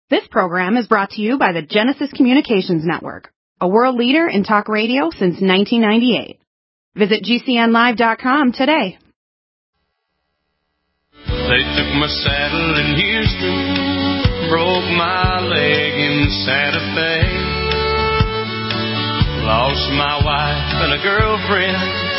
This program is brought to you by the Genesis Communications Network, a world leader in talk radio since 1998. Visit GCNlive.com today. They took my saddle in Houston, broke my leg in Santa Fe, lost my wife and a girlfriend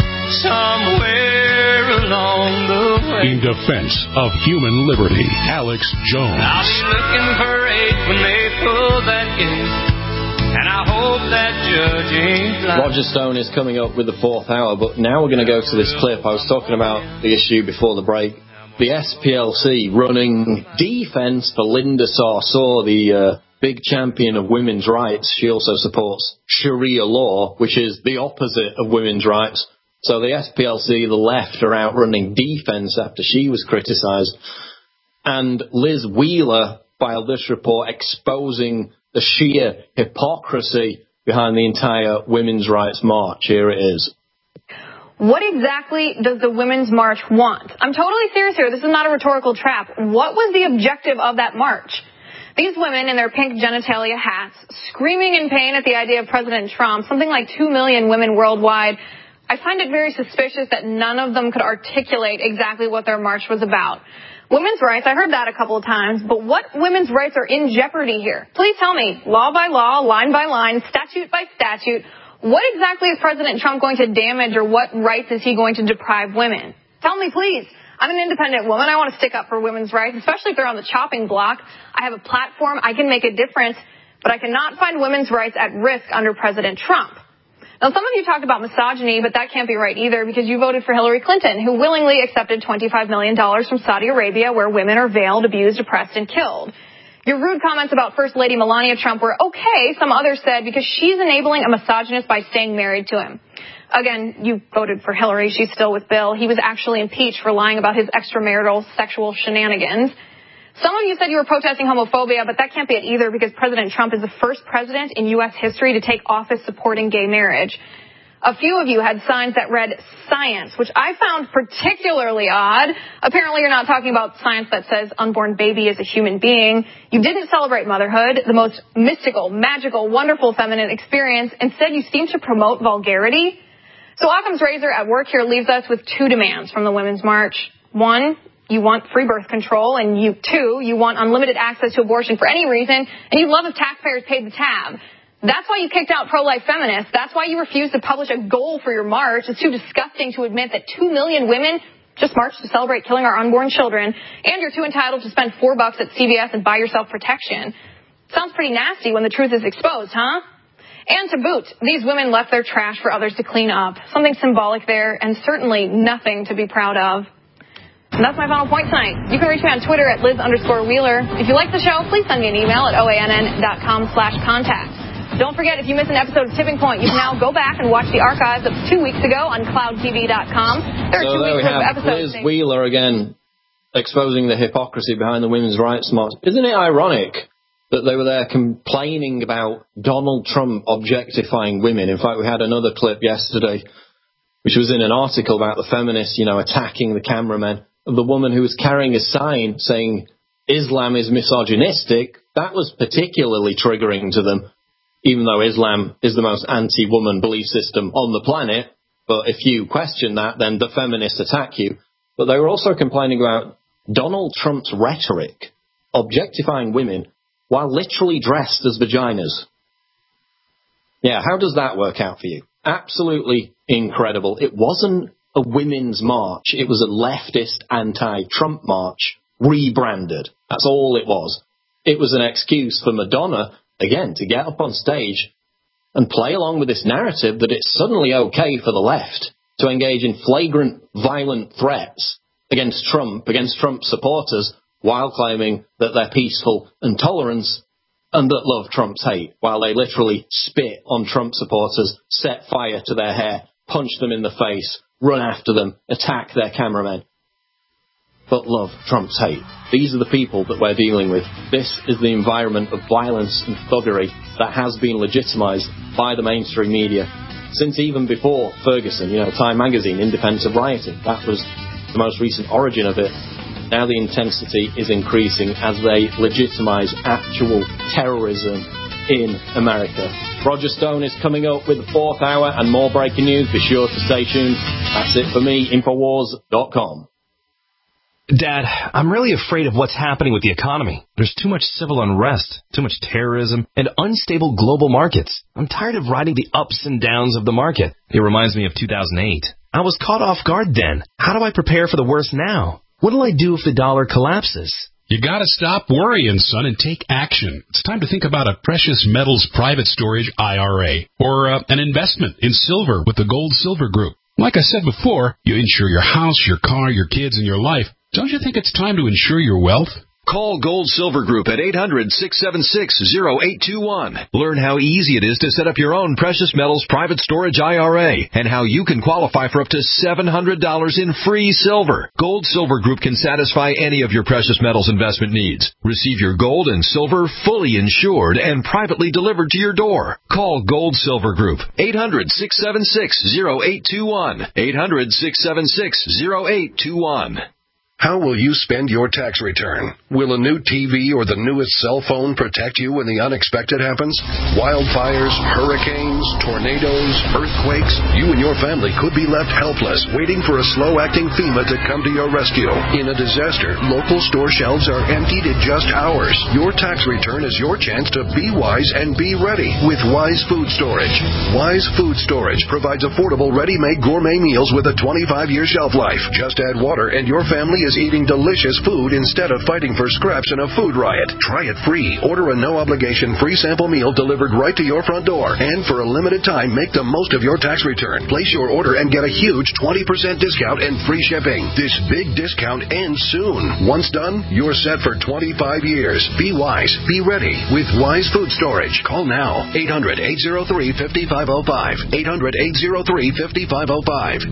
somewhere along the way. In defense of human liberty, Alex Jones. I'll be looking for eight when they pull that gate, and I hope that judge ain't blind. Roger Stone is coming up with the fourth hour, but now we're going to go to this clip. I was talking about the issue before the break. The SPLC running defense for Linda Sarsour, the big champion of women's rights. She also supports Sharia law, which is the opposite of women's rights. So the SPLC, the left, are out running defense after she was criticised. And Liz Wheeler filed this report exposing the sheer hypocrisy behind the entire women's rights march. Here it is. What exactly does the Women's March want? I'm totally serious here. This is not a rhetorical trap. What was the objective of that march? These women in their pink genitalia hats, screaming in pain at the idea of President Trump, something like 2 million women worldwide. I find it very suspicious that none of them could articulate exactly what their march was about. Women's rights, I heard that a couple of times, but what women's rights are in jeopardy here? Please tell me, law by law, line by line, statute by statute, what exactly is President Trump going to damage, or what rights is he going to deprive women? Tell me, please. I'm an independent woman. I want to stick up for women's rights, especially if they're on the chopping block. I have a platform. I can make a difference, but I cannot find women's rights at risk under President Trump. Now, some of you talked about misogyny, but that can't be right either, because you voted for Hillary Clinton, who willingly accepted $25 million from Saudi Arabia, where women are veiled, abused, oppressed, and killed. Your rude comments about First Lady Melania Trump were okay, some others said, because she's enabling a misogynist by staying married to him. Again, you voted for Hillary. She's still with Bill. He was actually impeached for lying about his extramarital sexual shenanigans. Some of you said you were protesting homophobia, but that can't be it either, because President Trump is the first president in U.S. history to take office supporting gay marriage. A few of you had signs that read science, which I found particularly odd. Apparently you're not talking about science that says unborn baby is a human being. You didn't celebrate motherhood, the most mystical, magical, wonderful feminine experience. Instead, you seem to promote vulgarity. So Occam's razor at work here leaves us with two demands from the Women's March. One, you want free birth control, and two, you want unlimited access to abortion for any reason, and you'd love if taxpayers paid the tab. That's why you kicked out pro-life feminists. That's why you refused to publish a goal for your march. It's too disgusting to admit that 2 million women just marched to celebrate killing our unborn children, and you're too entitled to spend $4 at CVS and buy yourself protection. Sounds pretty nasty when the truth is exposed, huh? And to boot, these women left their trash for others to clean up. Something symbolic there, and certainly nothing to be proud of. And that's my final point tonight. You can reach me on Twitter at Liz_Wheeler. If you like the show, please send me an email at oann.com/contact. Don't forget, if you miss an episode of Tipping Point, you can now go back and watch the archives of 2 weeks ago on cloudtv.com. There are 2 weeks of episodes. Liz Wheeler again exposing the hypocrisy behind the women's rights march. Isn't it ironic that they were there complaining about Donald Trump objectifying women? In fact, we had another clip yesterday, which was in an article about the feminists, attacking the cameramen, of the woman who was carrying a sign saying Islam is misogynistic. That was particularly triggering to them, even though Islam is the most anti-woman belief system on the planet. But if you question that, then the feminists attack you. But they were also complaining about Donald Trump's rhetoric, objectifying women while literally dressed as vaginas. Yeah, how does that work out for you? Absolutely incredible. It wasn't a women's march. It was a leftist anti-Trump march, rebranded. That's all it was. It was an excuse for Madonna, again, to get up on stage and play along with this narrative that it's suddenly okay for the left to engage in flagrant, violent threats against Trump supporters, while claiming that they're peaceful and tolerant and that love Trump's hate, while they literally spit on Trump supporters, set fire to their hair, punch them in the face, run after them, attack their cameramen. But love Trump's hate. These are the people that we're dealing with. This is the environment of violence and thuggery that has been legitimized by the mainstream media since even before Ferguson. Time magazine, independent of rioting. That was the most recent origin of it. Now the intensity is increasing as they legitimize actual terrorism in America. Roger Stone is coming up with the 4th hour and more breaking news. Be sure to stay tuned. That's it for me, Infowars.com. Dad, I'm really afraid of what's happening with the economy. There's too much civil unrest, too much terrorism, and unstable global markets. I'm tired of riding the ups and downs of the market. It reminds me of 2008. I was caught off guard then. How do I prepare for the worst now? What'll I do if the dollar collapses? You gotta stop worrying, son, and take action. It's time to think about a precious metals private storage IRA or an investment in silver with the Gold Silver Group. Like I said before, you insure your house, your car, your kids, and your life. Don't you think it's time to insure your wealth? Call Gold Silver Group at 800-676-0821. Learn how easy it is to set up your own precious metals private storage IRA and how you can qualify for up to $700 in free silver. Gold Silver Group can satisfy any of your precious metals investment needs. Receive your gold and silver fully insured and privately delivered to your door. Call Gold Silver Group, 800-676-0821. 800-676-0821. How will you spend your tax return? Will a new TV or the newest cell phone protect you when the unexpected happens? Wildfires, hurricanes, tornadoes, earthquakes. You and your family could be left helpless, waiting for a slow-acting FEMA to come to your rescue. In a disaster, local store shelves are emptied in just hours. Your tax return is your chance to be wise and be ready with Wise Food Storage. Wise Food Storage provides affordable, ready-made gourmet meals with a 25-year shelf life. Just add water and your family is eating delicious food instead of fighting for scraps in a food riot. Try it free. Order a no-obligation free sample meal delivered right to your front door. And for a limited time, make the most of your tax return. Place your order and get a huge 20% discount and free shipping. This big discount ends soon. Once done, you're set for 25 years. Be wise. Be ready with Wise Food Storage. Call now. 800-803-5505. 800-803-5505.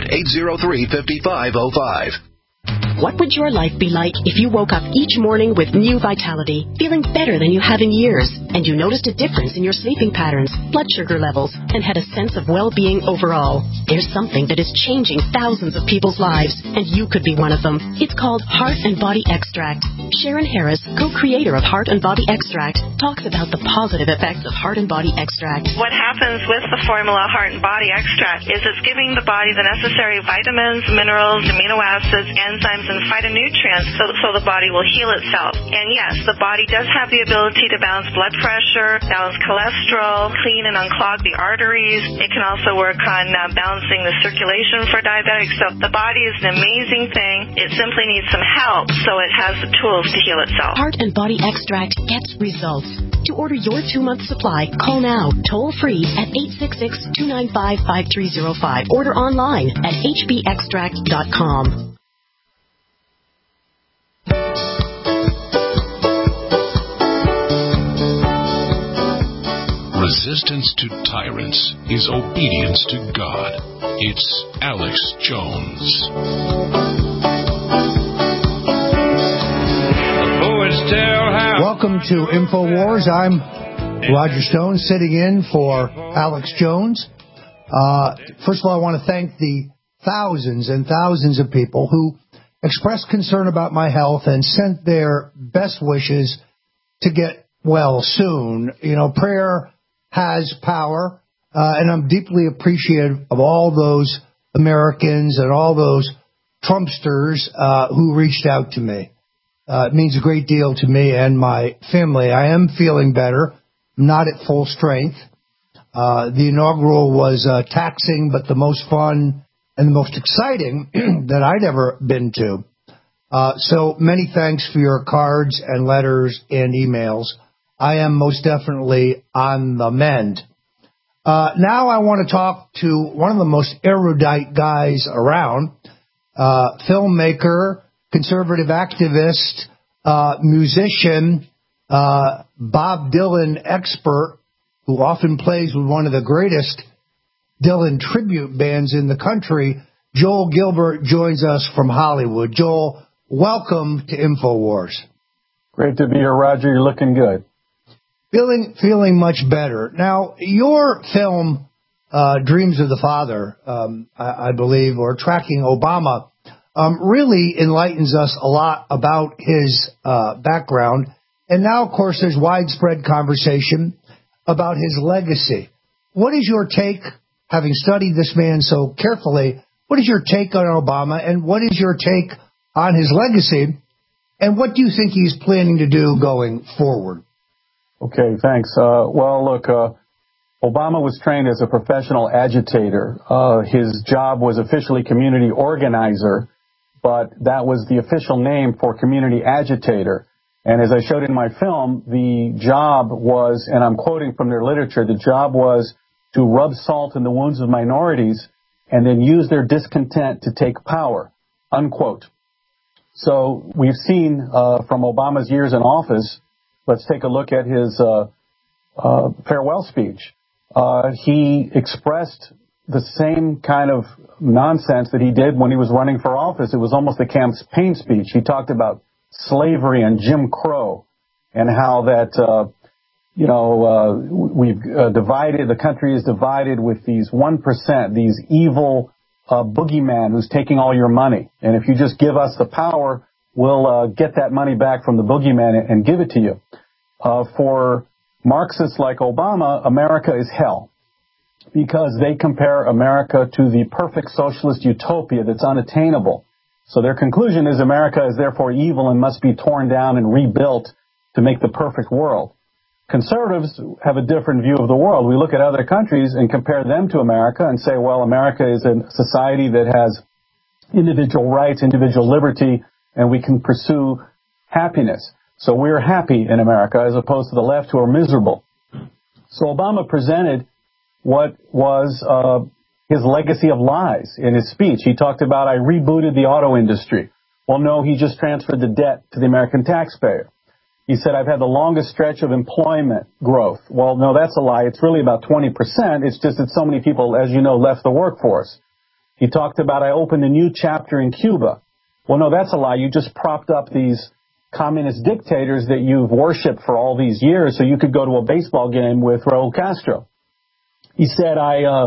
800-803-5505. What would your life be like if you woke up each morning with new vitality, feeling better than you have in years, and you noticed a difference in your sleeping patterns, blood sugar levels, and had a sense of well-being overall? There's something that is changing thousands of people's lives, and you could be one of them. It's called Heart and Body Extract. Sharon Harris, co-creator of Heart and Body Extract, talks about the positive effects of Heart and Body Extract. What happens with the formula Heart and Body Extract is it's giving the body the necessary vitamins, minerals, amino acids, enzymes, and phytonutrients so the body will heal itself. And yes, the body does have the ability to balance blood pressure, balance cholesterol, clean and unclog the arteries. It can also work on balancing the circulation for diabetics. So the body is an amazing thing. It simply needs some help so it has the tools to heal itself. Heart and Body Extract gets results. To order your 2-month supply, call now, toll free at 866-295-5305. Order online at hbextract.com. Resistance to tyrants is obedience to God. It's Alex Jones. Welcome to InfoWars. I'm Roger Stone, sitting in for Alex Jones. First of all, I want to thank the thousands and thousands of people who expressed concern about my health and sent their best wishes to get well soon. You know, prayer has power, and I'm deeply appreciative of all those Americans and all those Trumpsters who reached out to me. It means a great deal to me and my family. I am feeling better, not at full strength. The inaugural was taxing, but the most fun and the most exciting that I'd ever been to. So many thanks for your cards and letters and emails. I am most definitely on the mend. Now I want to talk to one of the most erudite guys around, filmmaker, conservative activist, musician, Bob Dylan expert, who often plays with one of the greatest Dylan tribute bands in the country. Joel Gilbert joins us from Hollywood. Joel, welcome to InfoWars. Great to be here, Roger. You're looking good. Feeling much better. Now, your film, Dreams of the Father, I believe, or Tracking Obama, really enlightens us a lot about his background. And now, of course, there's widespread conversation about his legacy. What is your take, having studied this man so carefully, what is your take on Obama, and what is your take on his legacy, and what do you think he's planning to do going forward? Okay, thanks. Well, look, Obama was trained as a professional agitator. His job was officially community organizer, but that was the official name for community agitator. And as I showed in my film, the job was, and I'm quoting from their literature, the job was to rub salt in the wounds of minorities and then use their discontent to take power, unquote. So we've seen from Obama's years in office, let's take a look at his farewell speech. He expressed the same kind of nonsense that he did when he was running for office. It was almost a campaign speech. He talked about slavery and Jim Crow and how that, we've divided, the country is divided with these 1%, these evil boogeyman who's taking all your money. And if you just give us the power, we'll get that money back from the boogeyman and give it to you. For Marxists like Obama, America is hell because they compare America to the perfect socialist utopia that's unattainable. So their conclusion is America is therefore evil and must be torn down and rebuilt to make the perfect world. Conservatives have a different view of the world. We look at other countries and compare them to America and say, well, America is a society that has individual rights, individual liberty, and we can pursue happiness. So we're happy in America as opposed to the left who are miserable. So Obama presented what was his legacy of lies in his speech. He talked about, I rebooted the auto industry. Well, no, he just transferred the debt to the American taxpayer. He said, I've had the longest stretch of employment growth. Well, no, that's a lie. It's really about 20%. It's just that so many people, as you know, left the workforce. He talked about, I opened a new chapter in Cuba. Well, no, that's a lie. You just propped up these communist dictators that you've worshipped for all these years so you could go to a baseball game with Raul Castro. He said, I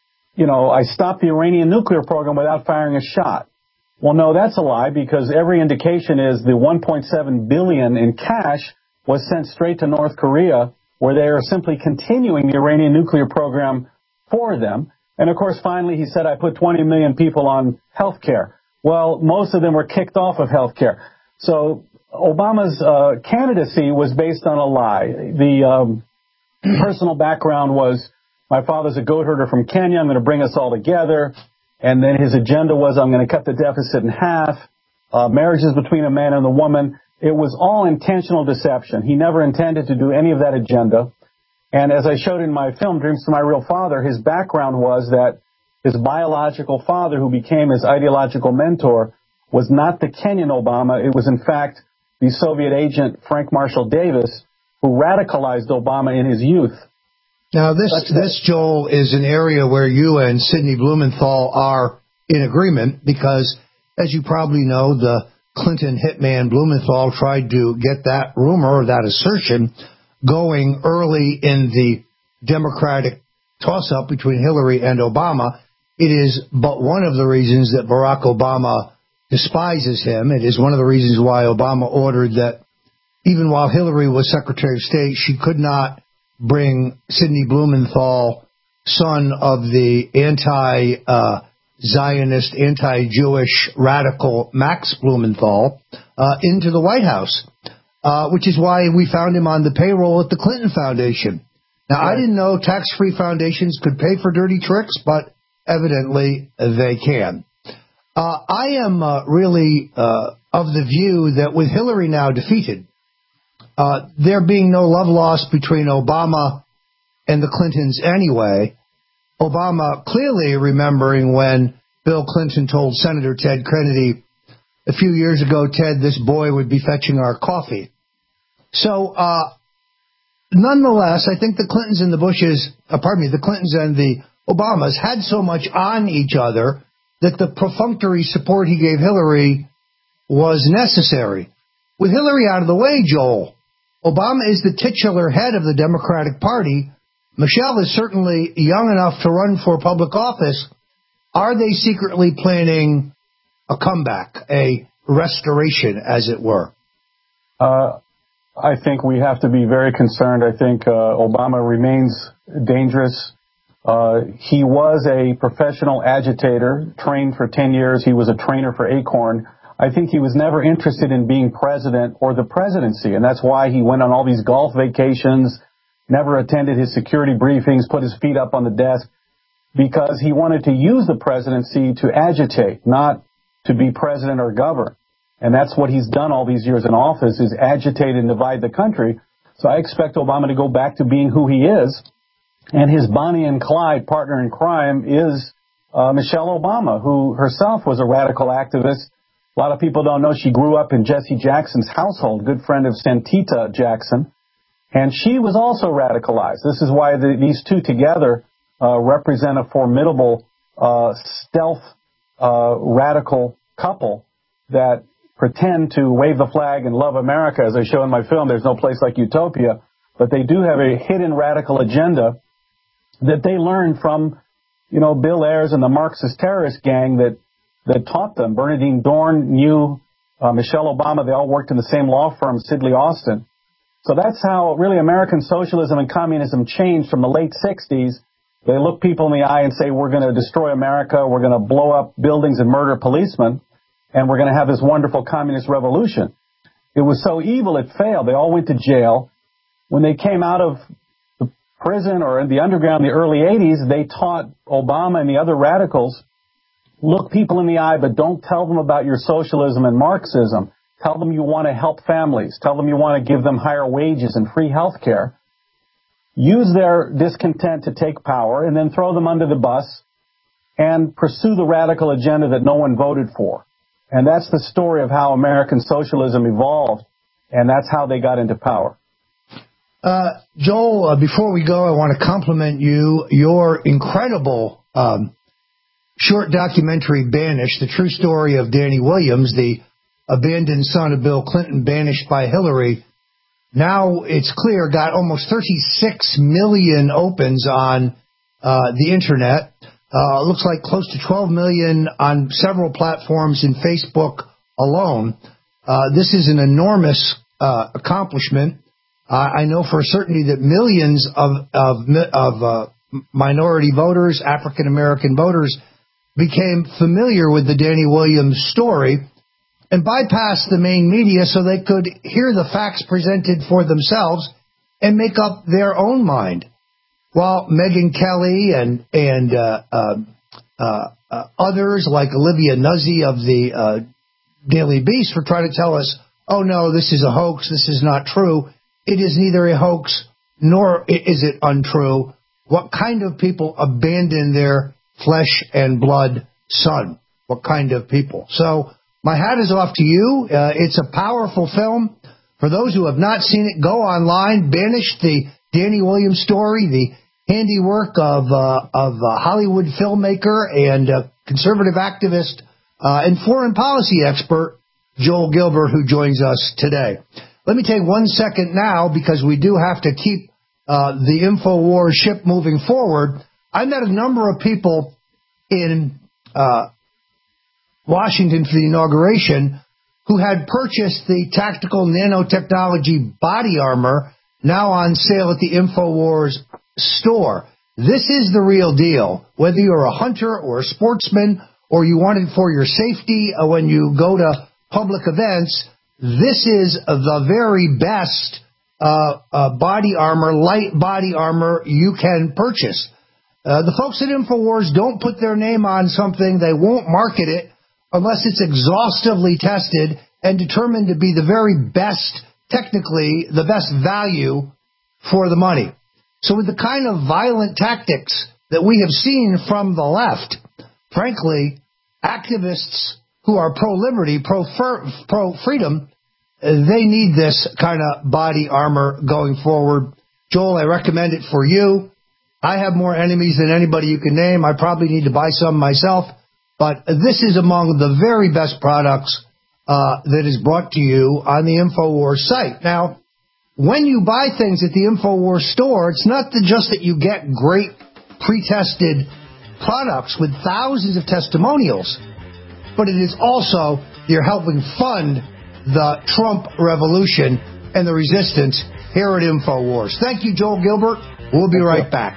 stopped the Iranian nuclear program without firing a shot. Well, no, that's a lie because every indication is the $1.7 billion in cash was sent straight to North Korea where they are simply continuing the Iranian nuclear program for them. And, of course, finally he said, I put 20 million people on health care. Well, most of them were kicked off of health care. So Obama's candidacy was based on a lie. The personal background was, my father's a goat herder from Kenya. I'm going to bring us all together. And then his agenda was, I'm going to cut the deficit in half. Marriages between a man and a woman. It was all intentional deception. He never intended to do any of that agenda. And as I showed in my film, Dreams from My Real Father, his background was that his biological father, who became his ideological mentor, was not the Kenyan Obama. It was, in fact, the Soviet agent Frank Marshall Davis, who radicalized Obama in his youth. Now, this, Joel, is an area where you and Sidney Blumenthal are in agreement because, as you probably know, the Clinton hitman Blumenthal tried to get that rumor or that assertion going early in the Democratic toss-up between Hillary and Obama. It is but one of the reasons that Barack Obama despises him. It is one of the reasons why Obama ordered that even while Hillary was Secretary of State, she could not bring Sidney Blumenthal, son of the anti-Zionist, anti-Jewish radical Max Blumenthal, into the White House, which is why we found him on the payroll at the Clinton Foundation. Now, I didn't know tax-free foundations could pay for dirty tricks, but evidently they can. I am really of the view that with Hillary now defeated, there being no love lost between Obama and the Clintons anyway, Obama clearly remembering when Bill Clinton told Senator Ted Kennedy a few years ago, Ted, this boy would be fetching our coffee. So, nonetheless, I think the Clintons and the Bushes, the Clintons and the Obamas had so much on each other that the perfunctory support he gave Hillary was necessary. With Hillary out of the way, Joel, Obama is the titular head of the Democratic Party. Michelle is certainly young enough to run for public office. Are they secretly planning a comeback, a restoration, as it were? I think we have to be very concerned. I think Obama remains dangerous. He was a professional agitator, trained for 10 years. He was a trainer for Acorn. I think he was never interested in being president or the presidency, and that's why he went on all these golf vacations, never attended his security briefings, put his feet up on the desk, because he wanted to use the presidency to agitate, not to be president or govern. And that's what he's done all these years in office, is agitate and divide the country. So I expect Obama to go back to being who he is. And his Bonnie and Clyde partner in crime is Michelle Obama, who herself was a radical activist. A lot of people don't know she grew up in Jesse Jackson's household, good friend of Santita Jackson. And she was also radicalized. This is why these two together represent a formidable stealth radical couple that pretend to wave the flag and love America. As I show in my film, There's No Place Like Utopia. But they do have a hidden radical agenda that they learned from, Bill Ayers and the Marxist terrorist gang that taught them. Bernardine Dorn knew Michelle Obama. They all worked in the same law firm, Sidley Austin. So that's how really American socialism and communism changed from the late 60s. They look people in the eye and say, we're going to destroy America, we're going to blow up buildings and murder policemen, and we're going to have this wonderful communist revolution. It was so evil it failed. They all went to jail. When they came out of the prison or in the underground in the early 80s, they taught Obama and the other radicals, look people in the eye, but don't tell them about your socialism and Marxism. Tell them you want to help families. Tell them you want to give them higher wages and free health care. Use their discontent to take power and then throw them under the bus and pursue the radical agenda that no one voted for. And that's the story of how American socialism evolved, and that's how they got into power. Joel, before we go, I want to compliment you. Your incredible short documentary, Banished, the true story of Danny Williams, the abandoned son of Bill Clinton, banished by Hillary. Now it's clear, got almost 36 million opens on the Internet. Looks like close to 12 million on several platforms in Facebook alone. This is an enormous accomplishment. I know for a certainty that millions of minority voters, African-American voters, became familiar with the Danny Williams story and bypassed the main media so they could hear the facts presented for themselves and make up their own mind. While Megyn Kelly and others like Olivia Nuzzi of the Daily Beast were trying to tell us, oh no, this is a hoax, this is not true. It is neither a hoax nor is it untrue. What kind of people abandon their flesh and blood son? What kind of people? So my hat is off to you. It's a powerful film. For those who have not seen it, go online. Banished, the Danny Williams story, the handiwork of a Hollywood filmmaker and conservative activist and foreign policy expert, Joel Gilbert, who joins us today. Let me take 1 second now, because we do have to keep the InfoWars ship moving forward. I met a number of people in Washington for the inauguration who had purchased the tactical nanotechnology body armor now on sale at the InfoWars store. This is the real deal. Whether you're a hunter or a sportsman or you want it for your safety when you go to public events, this is the very best body armor, light body armor you can purchase. The folks at InfoWars don't put their name on something. They won't market it unless it's exhaustively tested and determined to be the very best, technically, the best value for the money. So with the kind of violent tactics that we have seen from the left, frankly, activists who are pro-liberty, pro-freedom, they need this kind of body armor going forward. Joel, I recommend it for you. I have more enemies than anybody you can name. I probably need to buy some myself. But this is among the very best products that is brought to you on the InfoWars site. Now, when you buy things at the InfoWars store, it's not just that you get great pre-tested products with thousands of testimonials. but it is also you're helping fund the Trump revolution and the resistance here at InfoWars. Thank you, Joel Gilbert. We'll be right back.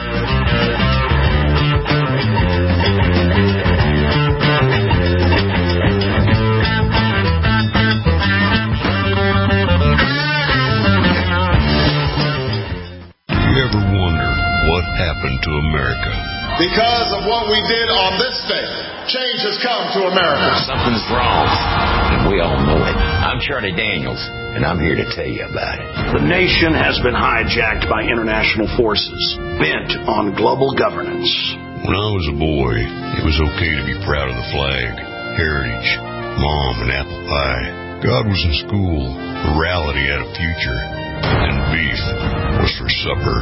You ever wonder what happened to America? Because of what we did on this day, change has come to America. Something's wrong, and we all know it. I'm Charlie Daniels, and I'm here to tell you about it. The nation has been hijacked by international forces, bent on global governance. When I was a boy, it was okay to be proud of the flag, heritage, mom, and apple pie. God was in school, morality had a future, and beef was for supper.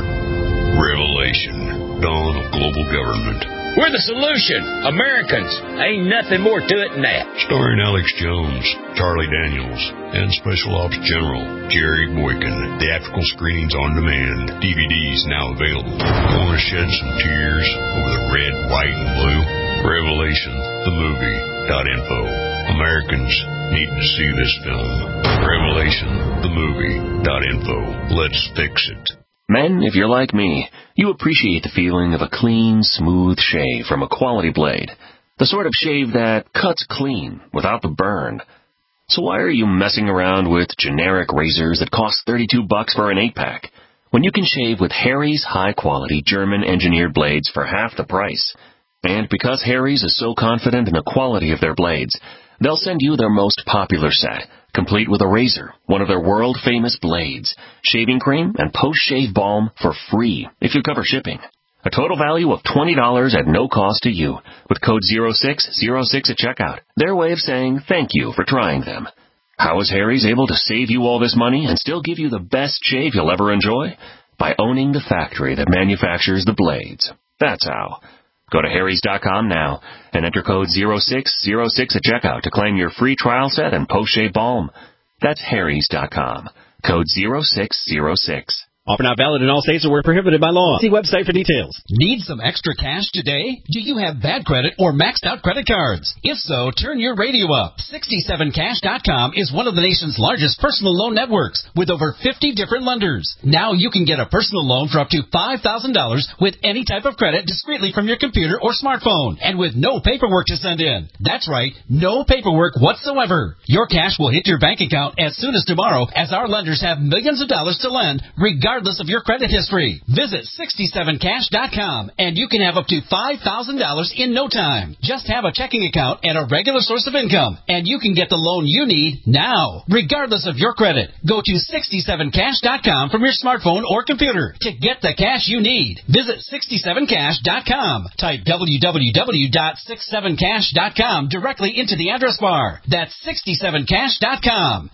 Revelation, dawn of global government. We're the solution. Americans. Ain't nothing more to it than that. Starring Alex Jones, Charlie Daniels, and Special Ops General Jerry Boykin. Theatrical screenings on demand. DVDs now available. Want to shed some tears over the red, white, and blue? Revelation, the movie.info. Americans need to see this film. Revelation, the movie.info. Let's fix it. Men, if you're like me, you appreciate the feeling of a clean, smooth shave from a quality blade. The sort of shave that cuts clean without the burn. So why are you messing around with generic razors that cost $32 for an 8-pack when you can shave with Harry's high-quality German-engineered blades for half the price? And because Harry's is so confident in the quality of their blades, they'll send you their most popular set, complete with a razor, one of their world-famous blades, shaving cream, and post-shave balm for free if you cover shipping. A total value of $20 at no cost to you, with code 0606 at checkout. Their way of saying thank you for trying them. How is Harry's able to save you all this money and still give you the best shave you'll ever enjoy? By owning the factory that manufactures the blades. That's how. Go to harrys.com now and enter code 0606 at checkout to claim your free trial set and post-shave balm. That's harrys.com. Code 0606. Offer not valid in all states or where prohibited by law. See website for details. Need some extra cash today? Do you have bad credit or maxed out credit cards? If so, turn your radio up. 67cash.com is one of the nation's largest personal loan networks with over 50 different lenders. Now you can get a personal loan for up to $5,000 with any type of credit discreetly from your computer or smartphone and with no paperwork to send in. That's right, no paperwork whatsoever. Your cash will hit your bank account as soon as tomorrow as our lenders have millions of dollars to lend regardless of your credit history. Visit 67cash.com and you can have up to $5,000 in no time. Just have a checking account and a regular source of income and you can get the loan you need now, regardless of your credit. Go to 67cash.com from your smartphone or computer to get the cash you need. Visit 67cash.com. Type www.67cash.com directly into the address bar. That's 67cash.com.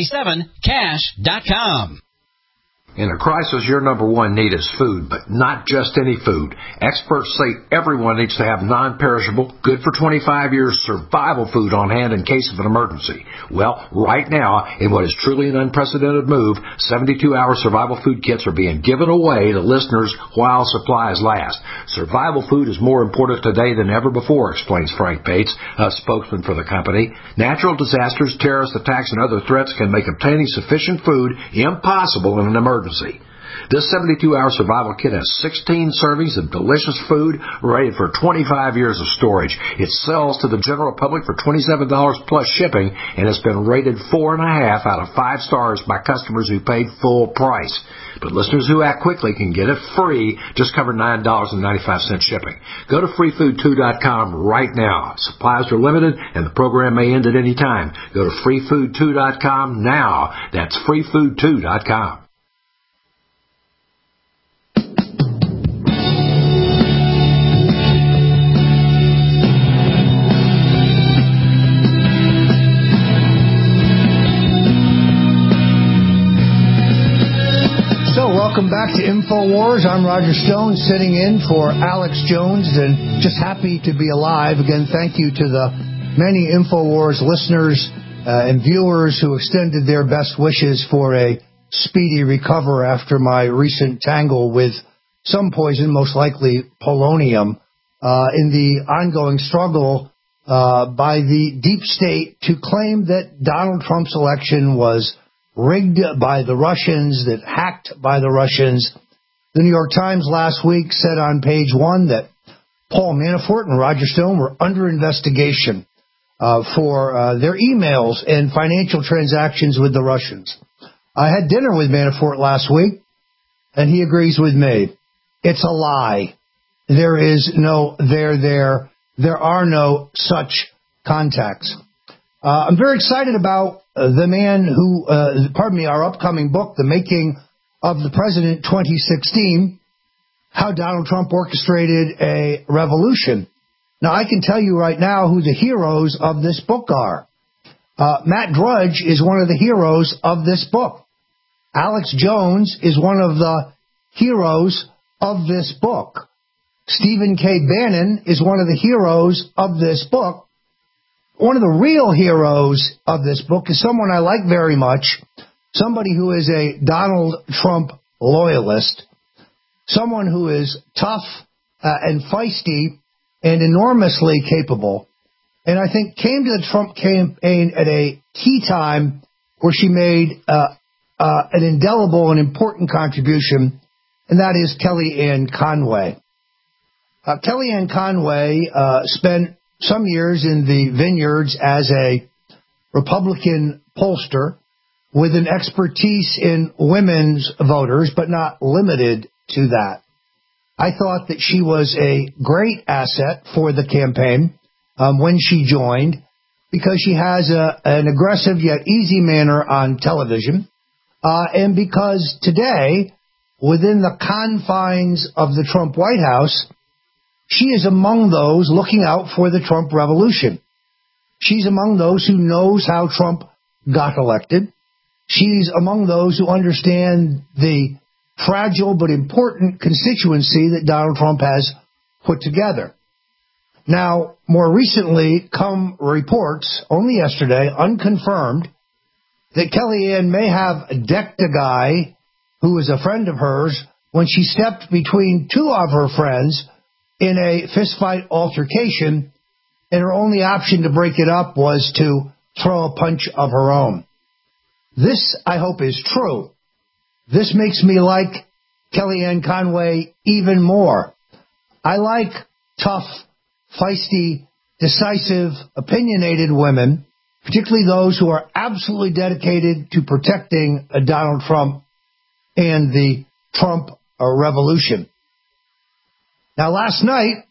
67cash.com. In a crisis, your number one need is food, but not just any food. Experts say everyone needs to have non-perishable, good for 25 years survival food on hand in case of an emergency. Well, right now, in what is truly an unprecedented move, 72-hour survival food kits are being given away to listeners while supplies last. Survival food is more important today than ever before, explains Frank Bates, a spokesman for the company. Natural disasters, terrorist attacks, and other threats can make obtaining sufficient food impossible in an emergency. This 72-hour survival kit has 16 servings of delicious food rated for 25 years of storage. It sells to the general public for $27 plus shipping and has been rated 4.5 out of 5 stars by customers who paid full price. But listeners who act quickly can get it free. Just cover $9.95 shipping. Go to freefood2.com right now. Supplies are limited and the program may end at any time. Go to freefood2.com now. That's freefood2.com. Welcome back to InfoWars. I'm Roger Stone, sitting in for Alex Jones, and just happy to be alive. Again, thank you to the many InfoWars listeners and viewers who extended their best wishes for a speedy recover after my recent tangle with some poison, most likely polonium. In the ongoing struggle by the deep state to claim that Donald Trump's election was rigged by the Russians, that hacked by the Russians. The New York Times last week said on page 1 that Paul Manafort and Roger Stone were under investigation for their emails and financial transactions with the Russians. I had dinner with Manafort last week, and he agrees with me. It's a lie. There is no there. There are no such contacts. I'm very excited about the man who, our upcoming book, The Making of the President 2016, how Donald Trump orchestrated a revolution. Now, I can tell you right now who the heroes of this book are. Matt Drudge is one of the heroes of this book. Alex Jones is one of the heroes of this book. Stephen K. Bannon is one of the heroes of this book. One of the real heroes of this book is someone I like very much, somebody who is a Donald Trump loyalist, someone who is tough and feisty and enormously capable, and I think came to the Trump campaign at a key time where she made an indelible and important contribution, and that is Kellyanne Conway. Kellyanne Conway spent some years in the vineyards as a Republican pollster with an expertise in women's voters, but not limited to that. I thought that she was a great asset for the campaign when she joined because she has an aggressive yet easy manner on television, and because today, within the confines of the Trump White House, she is among those looking out for the Trump revolution. She's among those who knows how Trump got elected. She's among those who understand the fragile but important constituency that Donald Trump has put together. Now, more recently, come reports, only yesterday, unconfirmed, that Kellyanne may have decked a guy who is a friend of hers when she stepped between two of her friends in a fistfight altercation, and her only option to break it up was to throw a punch of her own. This, I hope, is true. This makes me like Kellyanne Conway even more. I like tough, feisty, decisive, opinionated women, particularly those who are absolutely dedicated to protecting Donald Trump and the Trump revolution. Now, last night,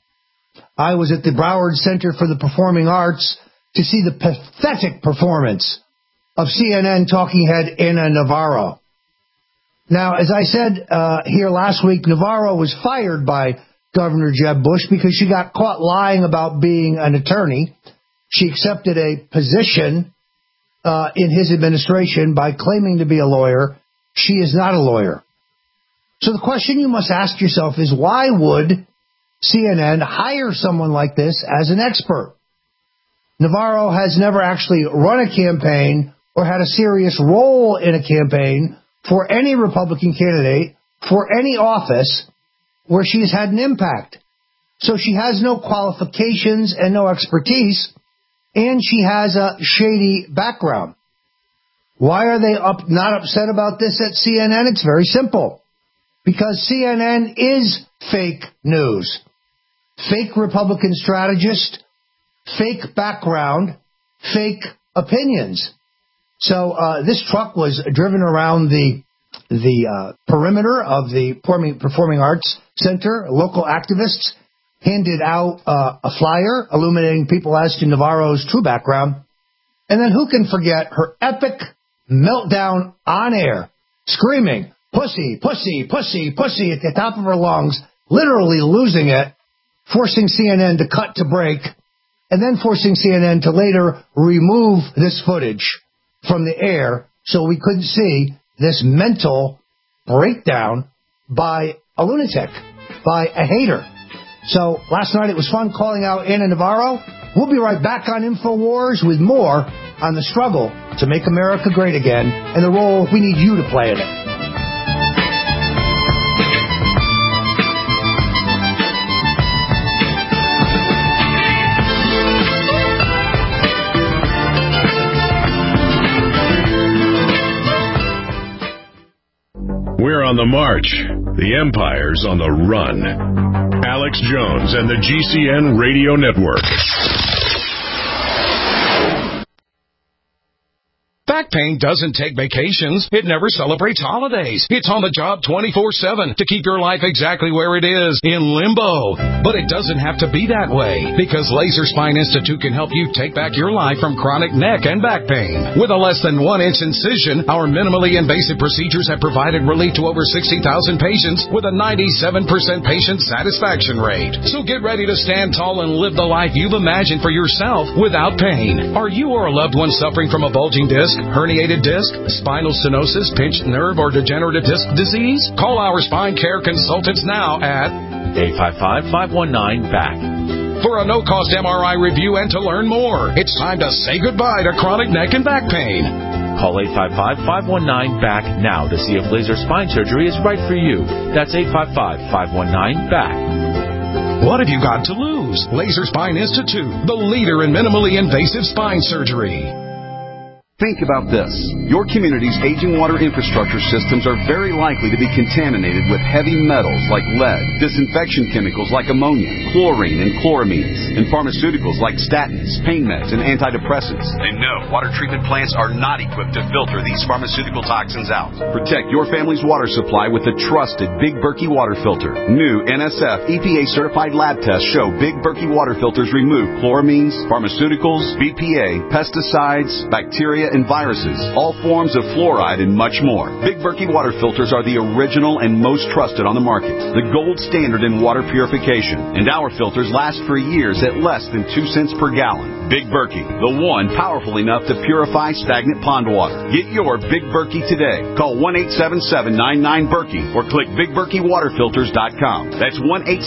I was at the Broward Center for the Performing Arts to see the pathetic performance of CNN talking head Ana Navarro. Now, as I said here last week, Navarro was fired by Governor Jeb Bush because she got caught lying about being an attorney. She accepted a position in his administration by claiming to be a lawyer. She is not a lawyer. So the question you must ask yourself is, why would CNN hire someone like this as an expert? Navarro has never actually run a campaign or had a serious role in a campaign for any Republican candidate for any office where she has had an impact. So she has no qualifications and no expertise, and she has a shady background. Why are they not upset about this at CNN? It's very simple. Because CNN is fake news. Fake Republican strategist, fake background, fake opinions. So this truck was driven around the perimeter of the Performing Arts Center. Local activists handed out a flyer illuminating people as to Navarro's true background. And then who can forget her epic meltdown on air, screaming, "Pussy, pussy, pussy, pussy," at the top of her lungs, literally losing it, forcing CNN to cut to break, and then forcing CNN to later remove this footage from the air so we couldn't see this mental breakdown by a lunatic, by a hater. So last night it was fun calling out Ana Navarro. We'll be right back on InfoWars with more on the struggle to make America great again and the role we need you to play in it. We're on the march. The empire's on the run. Alex Jones and the GCN Radio Network. Back pain doesn't take vacations. It never celebrates holidays. It's on the job 24/7 to keep your life exactly where it is, in limbo. But it doesn't have to be that way, because Laser Spine Institute can help you take back your life from chronic neck and back pain. With a less than 1-inch incision, our minimally invasive procedures have provided relief to over 60,000 patients with a 97% patient satisfaction rate. So get ready to stand tall and live the life you've imagined for yourself without pain. Are you or a loved one suffering from a bulging disc, herniated disc, spinal stenosis, pinched nerve, or degenerative disc disease? Call our spine care consultants now at 855-519-BACK. For a no-cost MRI review and to learn more. It's time to say goodbye to chronic neck and back pain. Call 855-519-BACK now to see if laser spine surgery is right for you. That's 855-519-BACK. What have you got to lose? Laser Spine Institute, the leader in minimally invasive spine surgery. Think about this. Your community's aging water infrastructure systems are very likely to be contaminated with heavy metals like lead, disinfection chemicals like ammonia, chlorine and chloramines, and pharmaceuticals like statins, pain meds, and antidepressants. And no, water treatment plants are not equipped to filter these pharmaceutical toxins out. Protect your family's water supply with the trusted Big Berkey water filter. New NSF EPA-certified lab tests show Big Berkey water filters remove chloramines, pharmaceuticals, BPA, pesticides, bacteria, and viruses, all forms of fluoride, and much more. Big Berkey water filters are the original and most trusted on the market, the gold standard in water purification, and our filters last for years at less than 2 cents per gallon. Big Berkey, the one powerful enough to purify stagnant pond water. Get your Big Berkey today. Call 1-877-99-BERKEY or click BigBerkeyWaterFilters.com. That's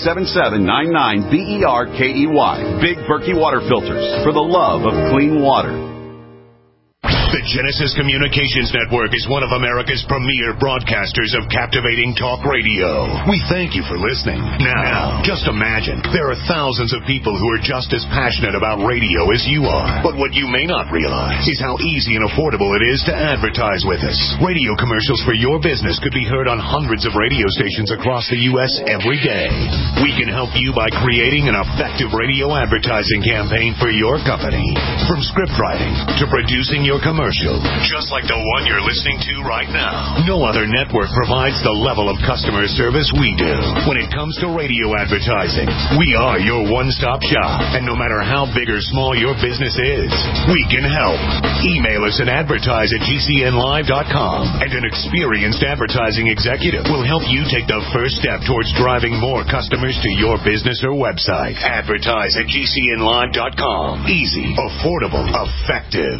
1-877-99-BERKEY. Big Berkey Water Filters, for the love of clean water. The Genesis Communications Network is one of America's premier broadcasters of captivating talk radio. We thank you for listening. Now, just imagine, there are thousands of people who are just as passionate about radio as you are. But what you may not realize is how easy and affordable it is to advertise with us. Radio commercials for your business could be heard on hundreds of radio stations across the U.S. every day. We can help you by creating an effective radio advertising campaign for your company. From script writing to producing your commercial, just like the one you're listening to right now. No other network provides the level of customer service we do. When it comes to radio advertising, we are your one-stop shop. And no matter how big or small your business is, we can help. Email us at advertise@gcnlive.com, and an experienced advertising executive will help you take the first step towards driving more customers to your business or website. Advertise@gcnlive.com. Easy, affordable, effective.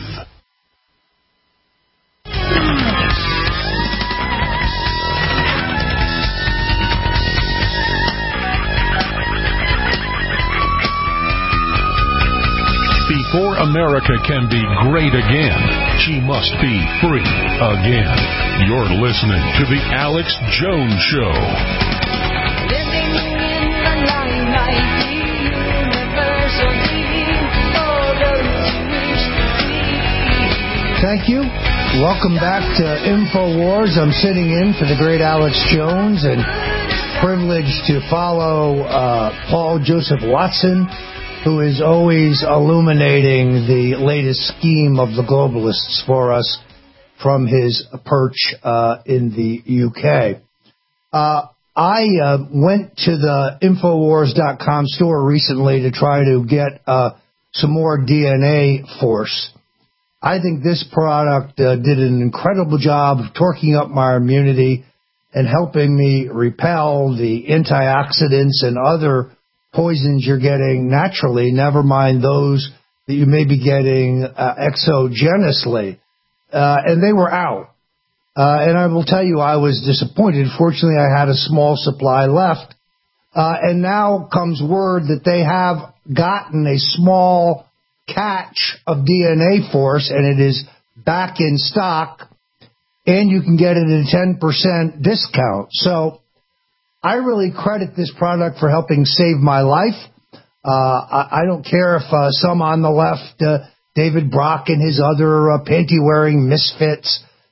Before America can be great again, she must be free again. You're listening to The Alex Jones Show. Living in the limelight, the universal dream, all those who wish to be. Thank you. Welcome back to InfoWars. I'm sitting in for the great Alex Jones and privileged to follow Paul Joseph Watson, who is always illuminating the latest scheme of the globalists for us from his perch in the UK. I went to the Infowars.com store recently to try to get some more DNA Force. I think this product did an incredible job of torquing up my immunity and helping me repel the antioxidants and other poisons you're getting naturally, never mind those that you may be getting exogenously. And they were out. And I will tell you, I was disappointed. Fortunately, I had a small supply left. And now comes word that they have gotten a small catch of DNA Force, and it is back in stock, and you can get it at a 10% discount. So I really credit this product for helping save my life. I don't care if some on the left, David Brock and his other panty-wearing misfits,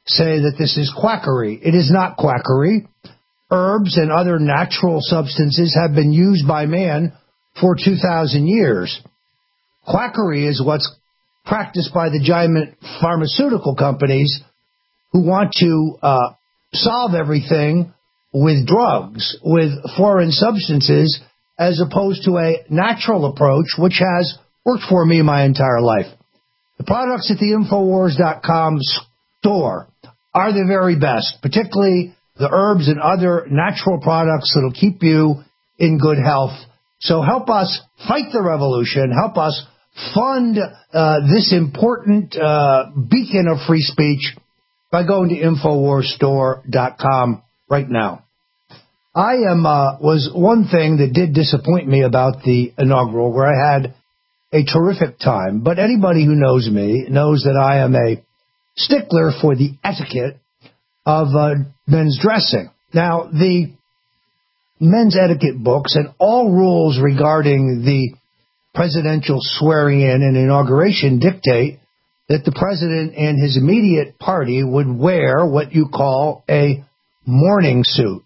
say that this is quackery. It is not quackery. Herbs and other natural substances have been used by man for 2,000 years. Quackery is what's practiced by the giant pharmaceutical companies who want to solve everything with drugs, with foreign substances, as opposed to a natural approach, which has worked for me my entire life. The products at the Infowars.com store are the very best, particularly the herbs and other natural products that will keep you in good health. So help us fight the revolution. Help us fund this important beacon of free speech by going to InfoWarsStore.com right now. I was one thing that did disappoint me about the inaugural, where I had a terrific time. But anybody who knows me knows that I am a stickler for the etiquette of men's dressing. Now, the men's etiquette books and all rules regarding the presidential swearing in and inauguration dictate that the president and his immediate party would wear what you call a morning suit.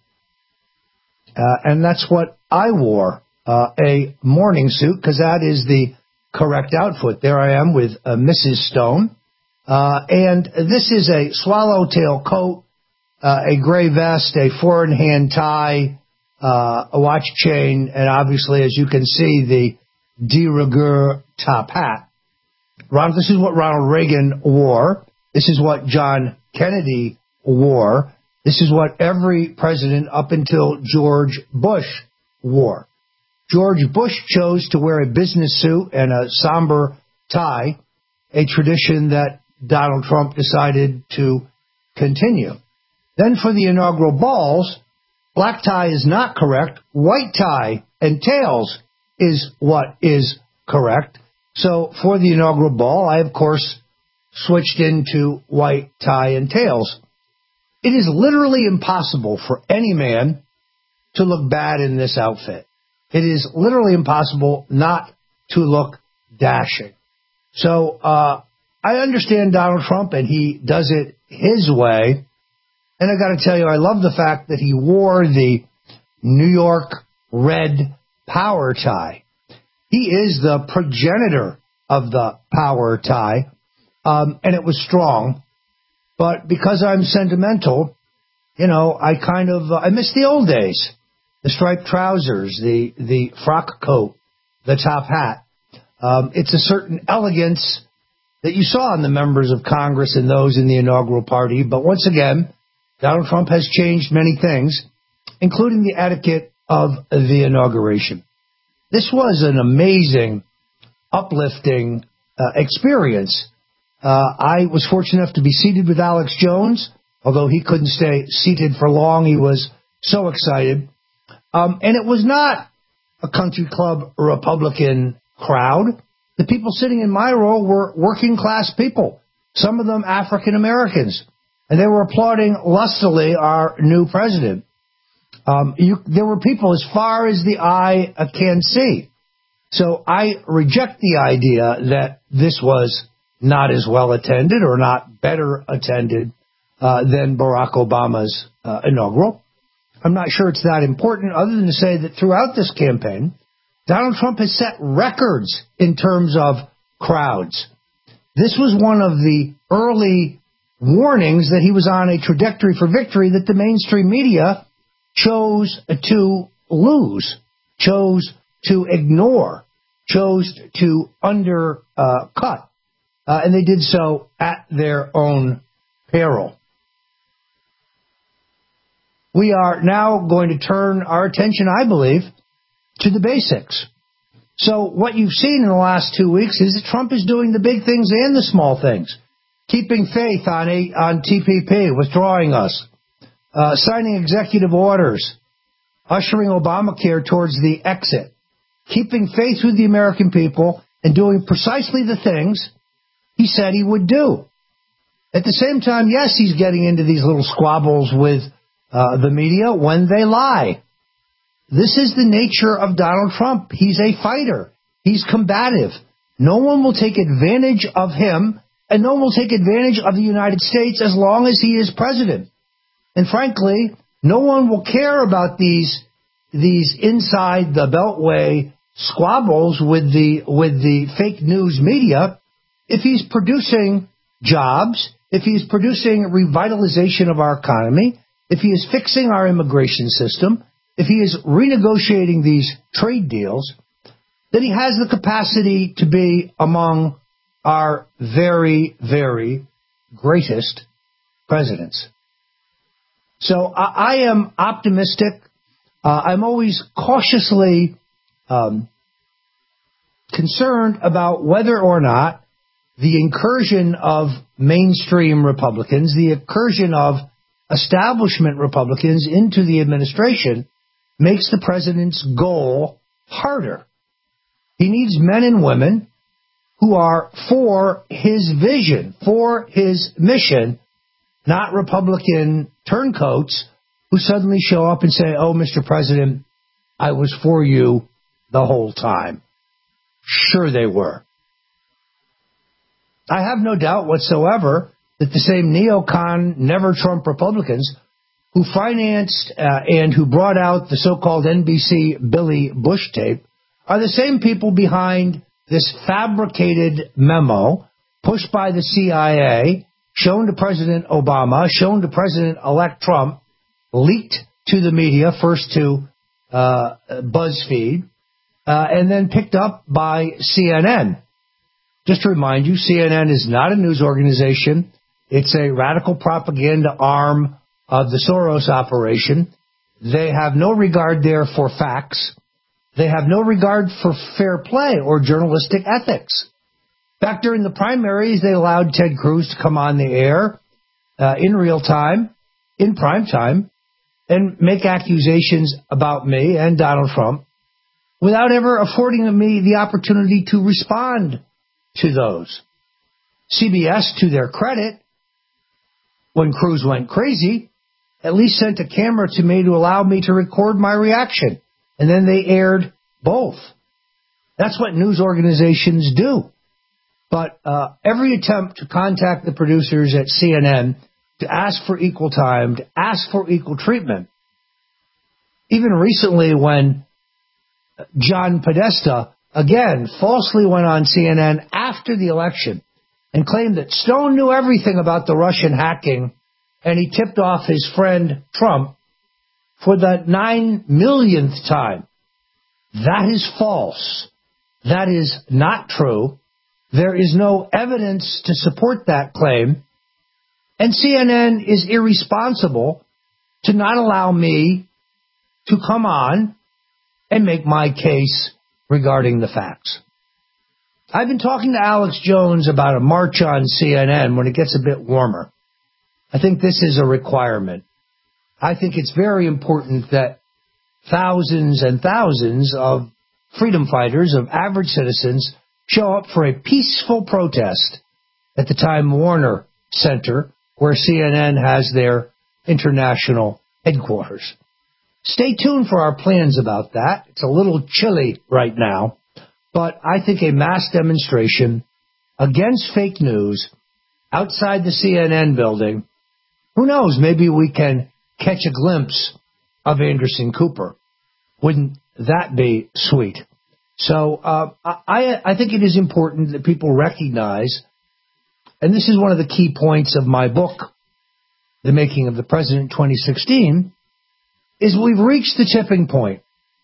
And that's what I wore, a morning suit, because that is the correct outfit. There I am with Mrs. Stone. And this is a swallowtail coat, a gray vest, a four-in-hand tie, a watch chain, and obviously, as you can see, the de rigueur top hat. This is what Ronald Reagan wore. This is what John Kennedy wore. This is what every president up until George Bush wore. George Bush chose to wear a business suit and a somber tie, a tradition that Donald Trump decided to continue. Then for the inaugural balls, black tie is not correct. White tie and tails is what is correct. So for the inaugural ball, I, of course, switched into white tie and tails. It is literally impossible for any man to look bad in this outfit. It is literally impossible not to look dashing. So I understand Donald Trump, and he does it his way. And I got to tell you, I love the fact that he wore the New York red power tie. He is the progenitor of the power tie, and it was strong. But because I'm sentimental, you know, I miss the old days. The striped trousers, the frock coat, the top hat. It's a certain elegance that you saw in the members of Congress and those in the inaugural party. But once again, Donald Trump has changed many things, including the etiquette of the inauguration. This was an amazing, uplifting experience. I was fortunate enough to be seated with Alex Jones, although he couldn't stay seated for long. He was so excited. And it was not a country club Republican crowd. The people sitting in my row were working class people, some of them African Americans, and they were applauding lustily our new president. There were people as far as the eye can see. So I reject the idea that this was not as well attended or not better attended than Barack Obama's inaugural. I'm not sure it's that important, other than to say that throughout this campaign, Donald Trump has set records in terms of crowds. This was one of the early warnings that he was on a trajectory for victory that the mainstream media chose to lose, chose to ignore, chose to undercut. And they did so at their own peril. We are now going to turn our attention, I believe, to the basics. So what you've seen in the last 2 weeks is that Trump is doing the big things and the small things. Keeping faith on TPP, withdrawing us, signing executive orders, ushering Obamacare towards the exit, keeping faith with the American people, and doing precisely the things he said he would do. At the same time, yes, he's getting into these little squabbles with the media when they lie. This is the nature of Donald Trump. He's a fighter. He's combative. No one will take advantage of him and no one will take advantage of the United States as long as he is president. And frankly, no one will care about these inside the Beltway squabbles with the fake news media if he's producing jobs, if he's producing revitalization of our economy, if he is fixing our immigration system, if he is renegotiating these trade deals, then he has the capacity to be among our very, very greatest presidents. So I am optimistic. I'm always cautiously concerned about whether or not the incursion of mainstream Republicans, the incursion of establishment Republicans into the administration makes the president's goal harder. He needs men and women who are for his vision, for his mission, not Republican turncoats who suddenly show up and say, oh, Mr. President, I was for you the whole time. Sure they were. I have no doubt whatsoever that the same neocon, never-Trump Republicans who financed and who brought out the so-called NBC Billy Bush tape are the same people behind this fabricated memo pushed by the CIA, shown to President Obama, shown to President-elect Trump, leaked to the media, first to BuzzFeed, and then picked up by CNN. Just to remind you, CNN is not a news organization. It's a radical propaganda arm of the Soros operation. They have no regard there for facts. They have no regard for fair play or journalistic ethics. Back during the primaries, they allowed Ted Cruz to come on the air in real time, in prime time, and make accusations about me and Donald Trump without ever affording me the opportunity to respond to those. CBS, to their credit, when Cruz went crazy, at least sent a camera to me to allow me to record my reaction. And then they aired both. That's what news organizations do. But every attempt to contact the producers at CNN to ask for equal time, to ask for equal treatment, even recently when John Podesta, again, falsely went on CNN after the election and claimed that Stone knew everything about the Russian hacking, and he tipped off his friend Trump for the 9 millionth time. That is false. That is not true. There is no evidence to support that claim. And CNN is irresponsible to not allow me to come on and make my case regarding the facts. I've been talking to Alex Jones about a march on CNN when it gets a bit warmer. I think this is a requirement. I think it's very important that thousands and thousands of freedom fighters, of average citizens, show up for a peaceful protest at the Time Warner Center, where CNN has their international headquarters. Stay tuned for our plans about that. It's a little chilly right now, but I think a mass demonstration against fake news outside the CNN building, who knows, maybe we can catch a glimpse of Anderson Cooper. Wouldn't that be sweet? So I think it is important that people recognize, and this is one of the key points of my book, The Making of the President 2016, is we've reached the tipping point.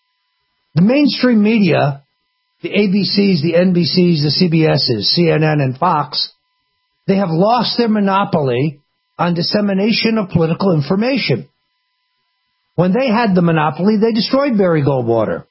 The mainstream media, the ABCs, the NBCs, the CBSs, CNN, and Fox, they have lost their monopoly on dissemination of political information. When they had the monopoly, they destroyed Barry Goldwater.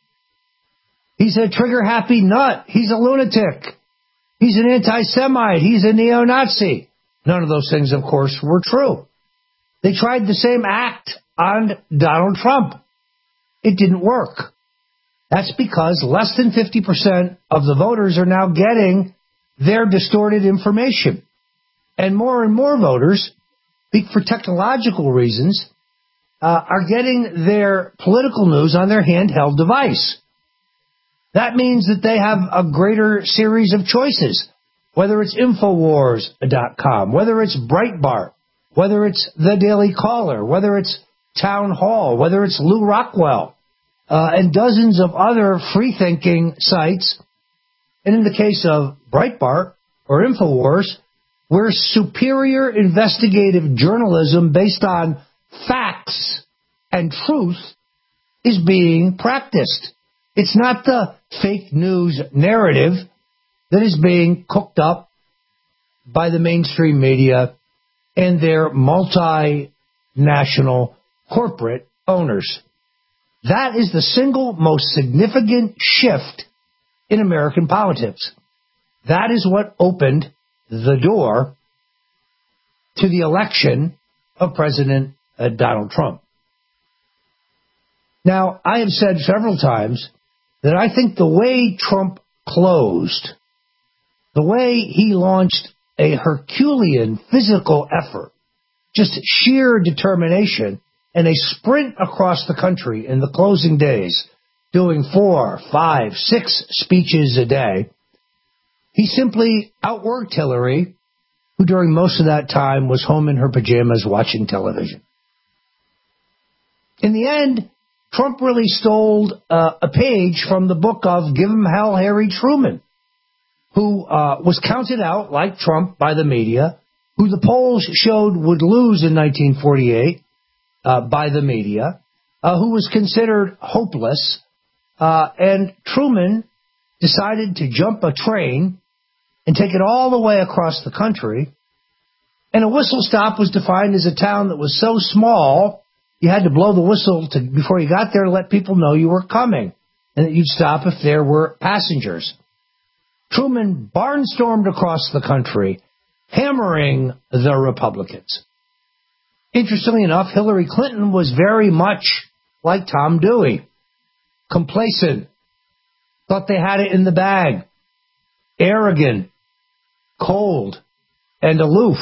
He's a trigger-happy nut. He's a lunatic. He's an anti-Semite. He's a neo-Nazi. None of those things, of course, were true. They tried the same act on Donald Trump. It didn't work. That's because less than 50% of the voters are now getting their distorted information. And more voters, for technological reasons, are getting their political news on their handheld device. That means that they have a greater series of choices. whether it's Infowars.com, whether it's Breitbart, whether it's The Daily Caller, whether it's Town Hall, whether it's Lou Rockwell, and dozens of other free-thinking sites. And in the case of Breitbart or Infowars, where superior investigative journalism based on facts and truth is being practiced. It's not the fake news narrative that is being cooked up by the mainstream media and their multinational corporate owners. That is the single most significant shift in American politics. That is what opened the door to the election of President Donald Trump. Now, I have said several times that I think the way Trump closed, the way he launched a Herculean physical effort, just sheer determination, and a sprint across the country in the closing days, doing 4, 5, 6 speeches a day, he simply outworked Hillary, who during most of that time was home in her pajamas watching television. In the end, Trump really stole a page from the book of Give 'Em Hell, Harry Truman, who was counted out, like Trump, by the media, who the polls showed would lose in 1948 by the media, who was considered hopeless, and Truman decided to jump a train and take it all the way across the country, and a whistle stop was defined as a town that was so small you had to blow the whistle before you got there to let people know you were coming, and that you'd stop if there were passengers. Truman barnstormed across the country, hammering the Republicans. Interestingly enough, Hillary Clinton was very much like Tom Dewey, complacent, thought they had it in the bag, arrogant, cold, and aloof.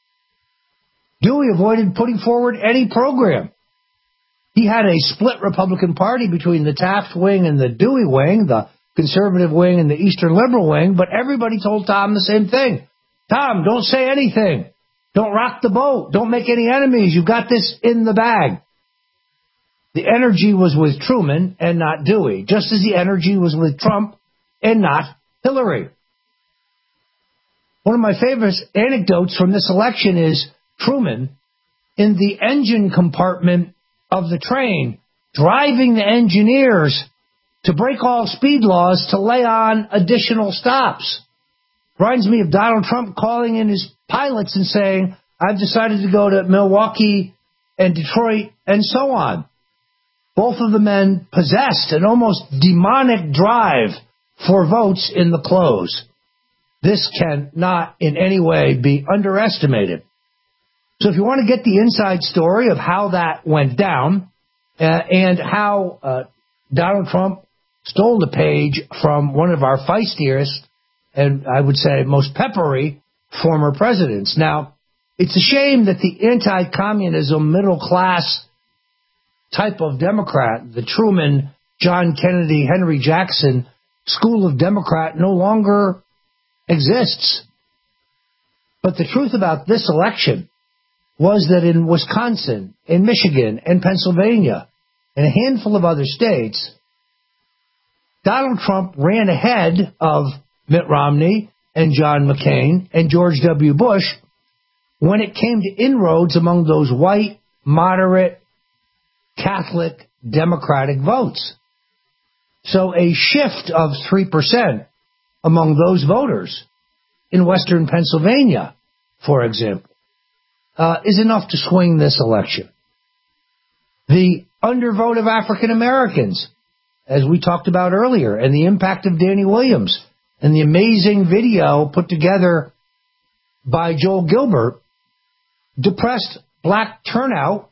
Dewey avoided putting forward any program. He had a split Republican Party between the Taft wing and the Dewey wing, the conservative wing and the Eastern liberal wing, but everybody told Tom the same thing. Tom, don't say anything. Don't rock the boat. Don't make any enemies. You've got this in the bag. The energy was with Truman and not Dewey, just as the energy was with Trump and not Hillary. One of my favorite anecdotes from this election is Truman in the engine compartment of the train, driving the engineers to break all speed laws to lay on additional stops. Reminds me of Donald Trump calling in his pilots and saying, I've decided to go to Milwaukee and Detroit and so on. Both of the men possessed an almost demonic drive for votes in the close. This cannot in any way be underestimated. So if you want to get the inside story of how that went down and how Donald Trump stole the page from one of our feistiest and I would say most peppery former presidents. Now, it's a shame that the anti-communism middle-class type of Democrat, the Truman, John Kennedy, Henry Jackson school of Democrat no longer exists. But the truth about this election was that in Wisconsin, in Michigan, and Pennsylvania, and a handful of other states, Donald Trump ran ahead of Mitt Romney and John McCain and George W. Bush when it came to inroads among those white, moderate, Catholic, Democratic votes. So a shift of 3% among those voters in western Pennsylvania, for example, is enough to swing this election. The undervote of African Americans, as we talked about earlier, and the impact of Danny Williams, and the amazing video put together by Joel Gilbert, depressed black turnout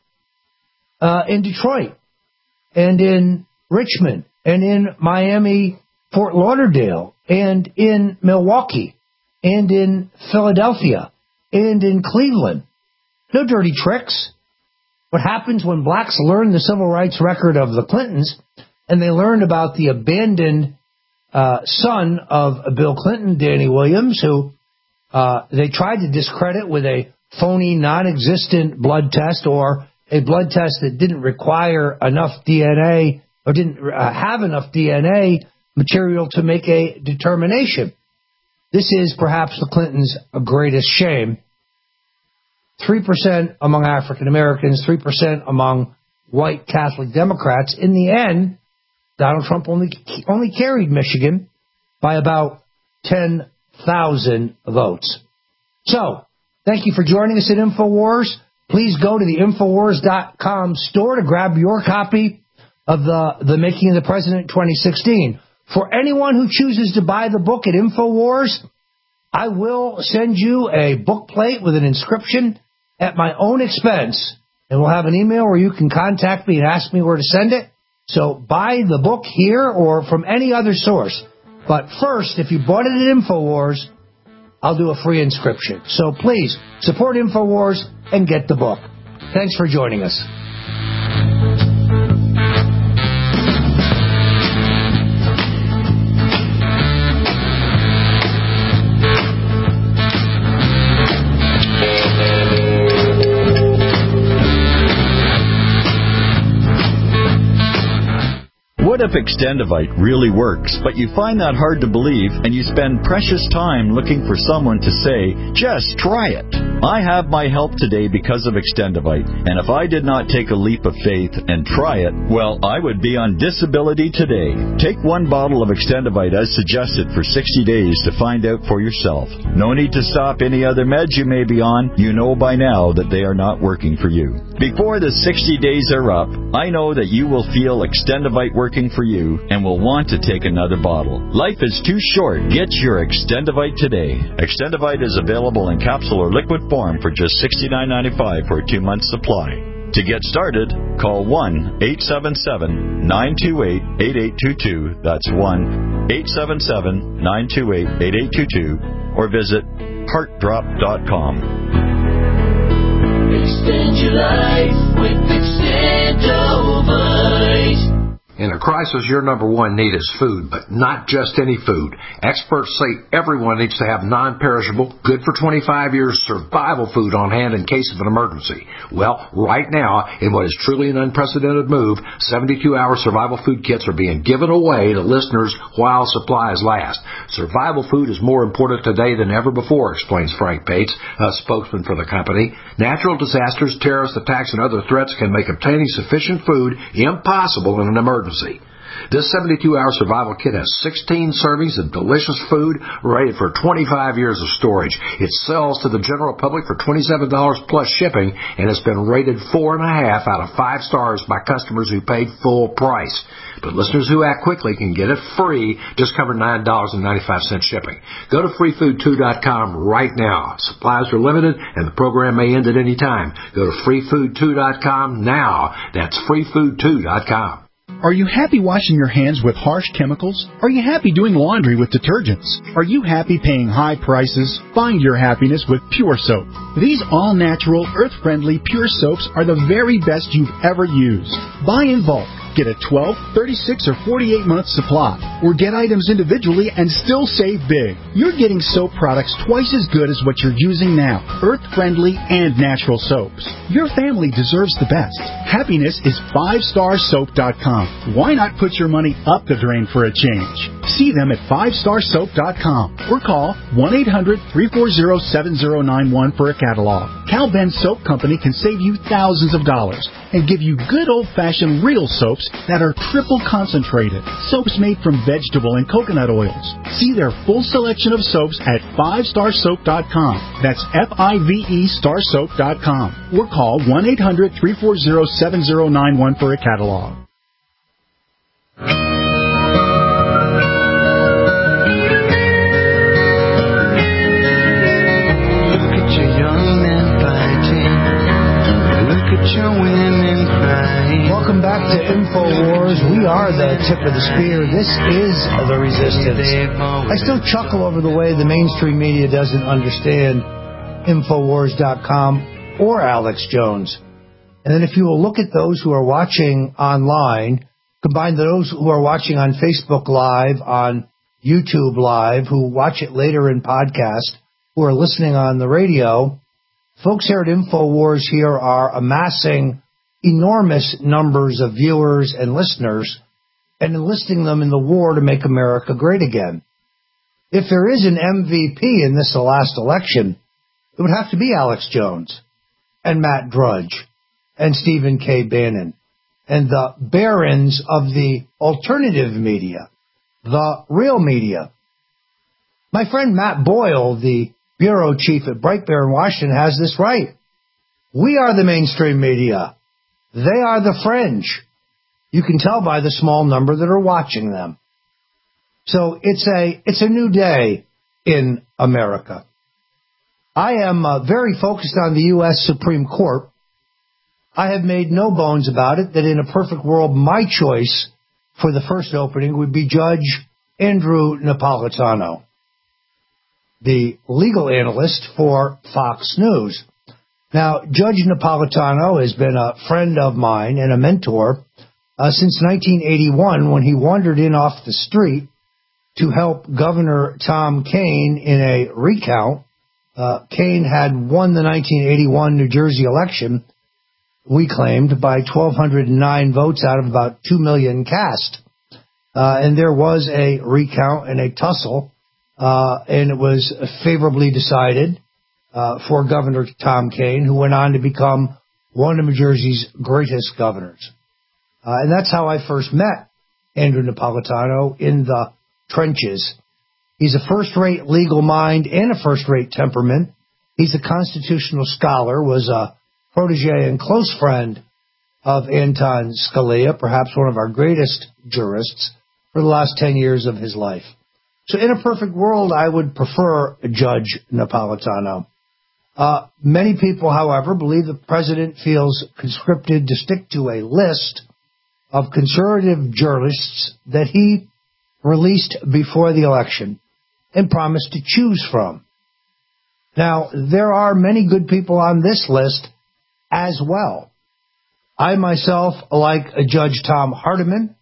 in Detroit, and in Richmond, and in Miami, Fort Lauderdale, and in Milwaukee, and in Philadelphia, and in Cleveland. No dirty tricks. What happens when blacks learn the civil rights record of the Clintons, and they learn about the abandoned son of Bill Clinton, Danny Williams, who They tried to discredit with a phony, non-existent blood test or a blood test that didn't require enough DNA or didn't have enough DNA material to make a determination. This is perhaps the Clintons' greatest shame. 3% among African Americans, 3% among white Catholic Democrats. In the end, Donald Trump only carried Michigan by about 10,000 votes. So, thank you for joining us at InfoWars. Please go to the Infowars.com store to grab your copy of the Making of the President 2016. For anyone who chooses to buy the book at InfoWars, I will send you a book plate with an inscription at my own expense, and we'll have an email where you can contact me and ask me where to send it. So buy the book here or from any other source. But first, if you bought it at InfoWars, I'll do a free inscription. So please, support InfoWars and get the book. Thanks for joining us. What if Extendivite really works, but you find that hard to believe and you spend precious time looking for someone to say, just try it? I have my help today because of Extendivite, and if I did not take a leap of faith and try it, well, I would be on disability today. Take one bottle of Extendivite as suggested for 60 days to find out for yourself. No need to stop any other meds you may be on. You know by now that they are not working for you. Before the 60 days are up, I know that you will feel Extendivite working for you and will want to take another bottle. Life is too short. Get your Extendivite today. Extendivite is available in capsule or liquid form for just $69.95 for a 2-month supply. To get started, call 1-877-928-8822. That's 1-877-928-8822 or visit heartdrop.com. Extend your life with Extendivite. In a crisis, your number one need is food, but not just any food. Experts say everyone needs to have non-perishable, good for 25 years survival food on hand in case of an emergency. Well, right now, in what is truly an unprecedented move, 72-hour survival food kits are being given away to listeners while supplies last. Survival food is more important today than ever before, explains Frank Bates, a spokesman for the company. Natural disasters, terrorist attacks, and other threats can make obtaining sufficient food impossible in an emergency. This 72-hour survival kit has 16 servings of delicious food rated for 25 years of storage. It sells to the general public for $27 plus shipping, and it's been rated 4.5 out of 5 stars by customers who paid full price. But listeners who act quickly can get it free, just cover $9.95 shipping. Go to freefood2.com right now. Supplies are limited, and the program may end at any time. Go to freefood2.com now. That's freefood2.com. Are you happy washing your hands with harsh chemicals? Are you happy doing laundry with detergents? Are you happy paying high prices? Find your happiness with Pure Soap. These all-natural, earth-friendly Pure Soaps are the very best you've ever used. Buy in bulk. Get a 12, 36, or 48-month supply. Or get items individually and still save big. You're getting soap products twice as good as what you're using now. Earth-friendly and natural soaps. Your family deserves the best. Happiness is 5starsoap.com. Why not put your money up the drain for a change? See them at 5starsoap.com or call 1-800-340-7091 for a catalog. Cal Ben Soap Company can save you thousands of dollars and give you good old-fashioned real soaps that are triple concentrated. Soaps made from vegetable and coconut oils. See their full selection of soaps at 5starsoap.com. That's F-I-V-E starsoap.com. Or call 1-800-340-7091 for a catalog. Welcome back to InfoWars. We are the tip of the spear. This is the resistance. I still chuckle over the way the mainstream media doesn't understand Infowars.com or Alex Jones. And then if you will look at those who are watching online, combine those who are watching on Facebook Live, on YouTube Live, who watch it later in podcast, who are listening on the radio, folks here at InfoWars here are amassing enormous numbers of viewers and listeners and enlisting them in the war to make America great again. If there is an MVP in this last election, it would have to be Alex Jones and Matt Drudge and Stephen K. Bannon and the barons of the alternative media, the real media. My friend Matt Boyle, the bureau chief at Bright Bear in Washington, has this right. We are the mainstream media. They are the fringe. You can tell by the small number that are watching them. So it's a new day in America. I am very focused on the U.S. Supreme Court. I have made no bones about it that in a perfect world, my choice for the first opening would be Judge Andrew Napolitano, the legal analyst for Fox News. Now, Judge Napolitano has been a friend of mine and a mentor since 1981 when he wandered in off the street to help Governor Tom Kean in a recount. Kean had won the 1981 New Jersey election, we claimed, by 1,209 votes out of about 2 million cast. And there was a recount and a tussle, and it was favorably decided for Governor Tom Kean, who went on to become one of New Jersey's greatest governors. And that's how I first met Andrew Napolitano, in the trenches. He's a first-rate legal mind and a first-rate temperament. He's a constitutional scholar, was a protege and close friend of Anton Scalia, perhaps one of our greatest jurists, for the last 10 years of his life. So in a perfect world, I would prefer Judge Napolitano. Many people, however, believe the president feels conscripted to stick to a list of conservative jurists that he released before the election and promised to choose from. Now, there are many good people on this list as well. I myself like Judge Tom Hardiman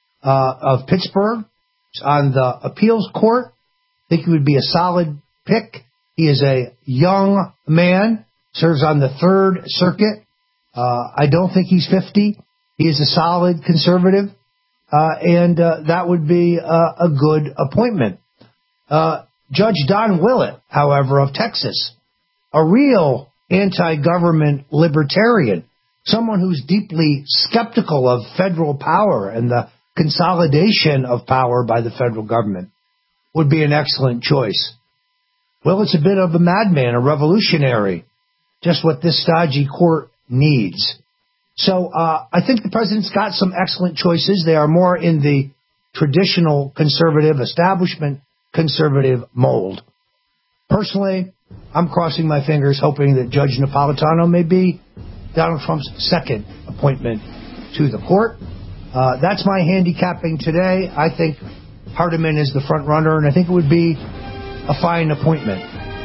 of Pittsburgh on the appeals court. I think he would be a solid pick. He is a young man, serves on the Third Circuit. I don't think he's 50. He is a solid conservative, and that would be a good appointment. Judge Don Willett, however, of Texas, a real anti-government libertarian, someone who's deeply skeptical of federal power and the consolidation of power by the federal government, would be an excellent choice. Willett's a bit of a madman, a revolutionary, just what this stodgy court needs. So I think the president's got some excellent choices. They are more in the traditional conservative, establishment conservative mold. Personally, I'm crossing my fingers hoping that Judge Napolitano may be Donald Trump's second appointment to the court. That's my handicapping today. I think Hardiman is the front runner, and I think it would be a fine appointment.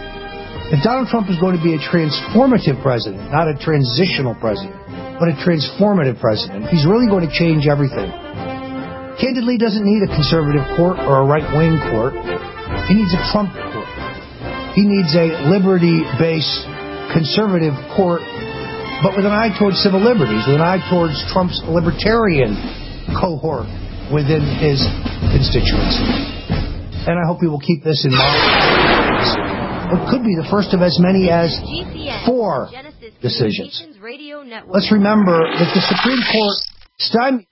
If Donald Trump is going to be a transformative president, not a transitional president, but a transformative president, he's really going to change everything. Candidly, doesn't need a conservative court or a right-wing court. He needs a Trump court. He needs a liberty-based conservative court, but with an eye towards civil liberties, with an eye towards Trump's libertarian cohort within his constituency. And I hope he will keep this in mind. What could be the first of as many as 4 decisions. Let's remember that the Supreme Court stymied